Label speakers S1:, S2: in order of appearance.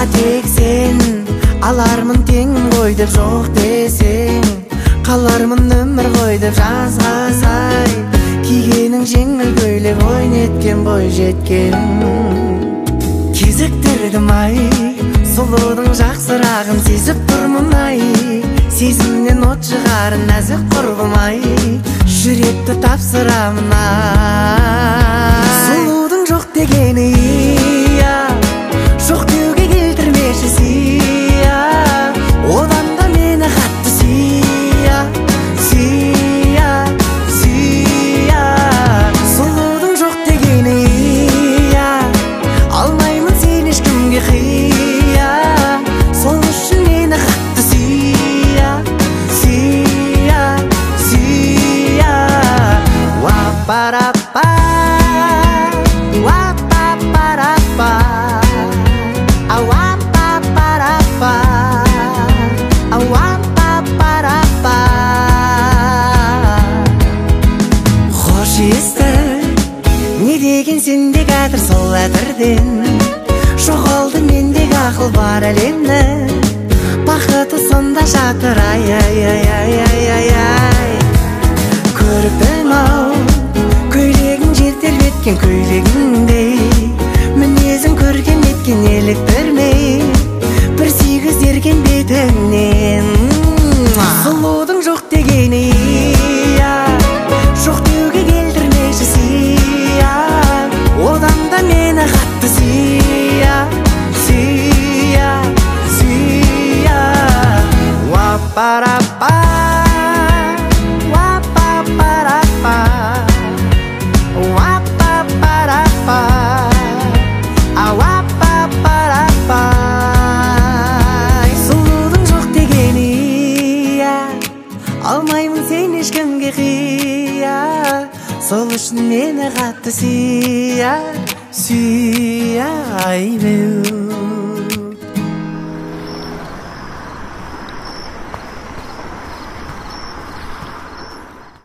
S1: тек сен алармын тең ғой деп жоқ десең, қалармын өмір ғой деп жазғасай, кигенің жеңіл көйлек ойнеткен бой жеткен. Кезіктірдім ай, сұлудың жақсырағын сезіп тұрмын ай, сезімнен от шығарын нәзік құрбым ай, жүректі тапсырамын ай. Сұлудың жоқ дегені иә, жоқ деуге келтірмеші сия, одан да мені қатты сия, сия, сия. Сұлудың жоқ дегені иә, алмаймын сен ешкімге қия, сол үшін мені қатты сия, сия, сия. Уа-па-ра-па, уа-па-па-ра-па, ау-а-па-па-ра-па, ау-а-па-па-ра-па. Хош есті, не деген сенде кәдір сол әтірден, жоғалды мендегі ақыл бар әлемді, бақыты сонда жатыр ай-ай-ай-ай-ай-ай. Көріктім ау, көйлегің жер тербеткен көйлегіңдей, мінезің көрген еткен еліктірмей, бір сүйгіз ерген бетіңнен. Сұлудың жоқ дегені иә, жоқ деуге келтірмеші сия, одан да мені қатты сия, сия, сия. Уа-па-ра-па, уа-па-па-ра-па, уа-па-па-ра-па, ау-а-па-па-ра-па. Сұлудың жоқ дегені иә, алмаймын сен ешкімге қия, сол үшін мені қатты сия, сия ай беу.